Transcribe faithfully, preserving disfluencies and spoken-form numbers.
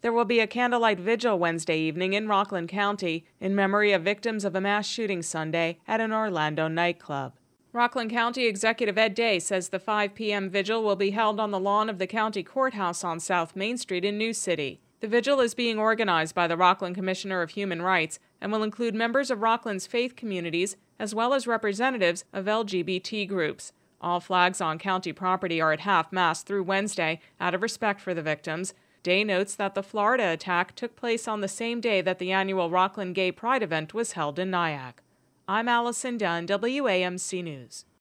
There will be a candlelight vigil Wednesday evening in Rockland County in memory of victims of a mass shooting Sunday at an Orlando nightclub. Rockland County Executive Ed Day says the five p m vigil will be held on the lawn of the county courthouse on South Main Street in New City. The vigil is being organized by the Rockland Commissioner of Human Rights and will include members of Rockland's faith communities as well as representatives of L G B T groups. All flags on county property are at half-mast through Wednesday out of respect for the victims. Day notes that the Florida attack took place on the same day that the annual Rockland Gay Pride event was held in Nyack. I'm Allison Dunn, W A M C News.